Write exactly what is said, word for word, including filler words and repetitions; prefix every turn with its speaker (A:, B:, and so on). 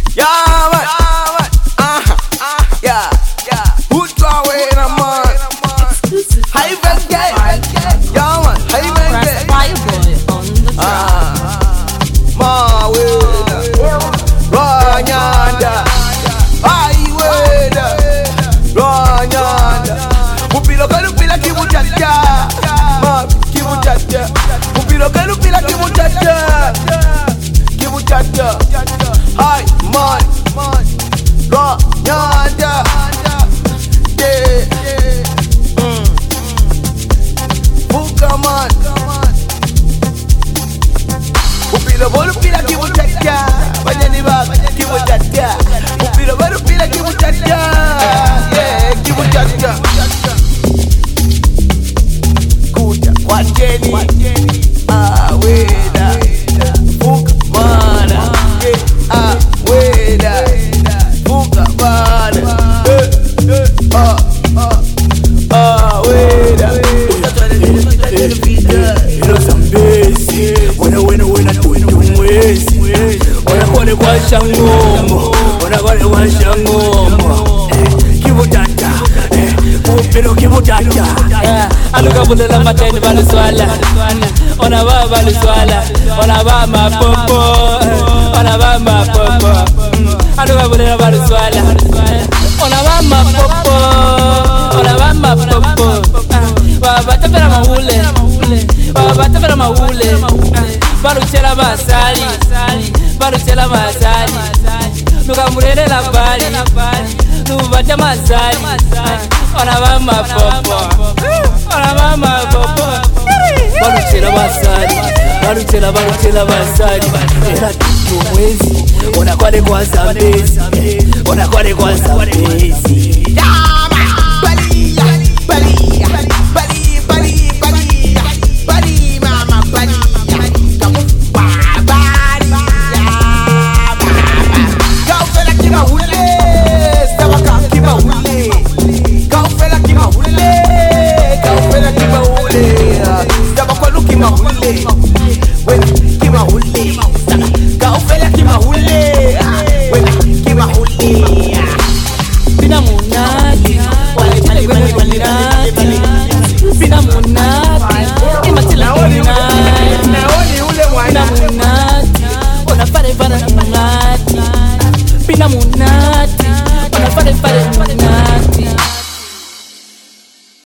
A: Yeah, man. Uh-huh. Yeah. Who's away, man? High best guy. Yeah, man. High best guy.
B: Fireboy on the track.
A: Ah, my way. Ranyanda. Highway. Ranyanda. Upilo kalupila kimuchacha. Ma kimuchacha. Upilo kalupila kimuchacha. Kimuchacha. Hi, man. Ranyanda. Yeah. Mm. Buka man. Upilo kalupila kimuchacha. Banyani bak kimuchacha. Upilo kalupila kimuchacha. Yeah, kimuchacha. Kuja kwa Jenny. Ah, weda. Buka mana. Yeah, ah, weda. Buka mana. Eh, eh, ah, ah, ah, weda.
C: Ilo Zambezi, wena wena wena tuwezi. Wena kone kwa shangomo, wena kone kwa shangomo. Kibutata, upilo kibutata.
D: Aluka bulela mateni baluswala. Ona ba baluswala. Ona ba mapopo. Ona ba mapopo. Aluka bulela baluswala. Ona ba mapopo. Ona ba mapopo. Baba tafera maule. Baba tafera maule. Baluchela basali. Baluchela basali. Nuka mulele la bali. Nubata masali. Ona ba mapopo. Ona ba mapopo.
C: Baluchela basali, baluchela baluchela basali. Era kitu mwezi, ona kwale kwa Zambezi, ona kwale kwa Zambezi.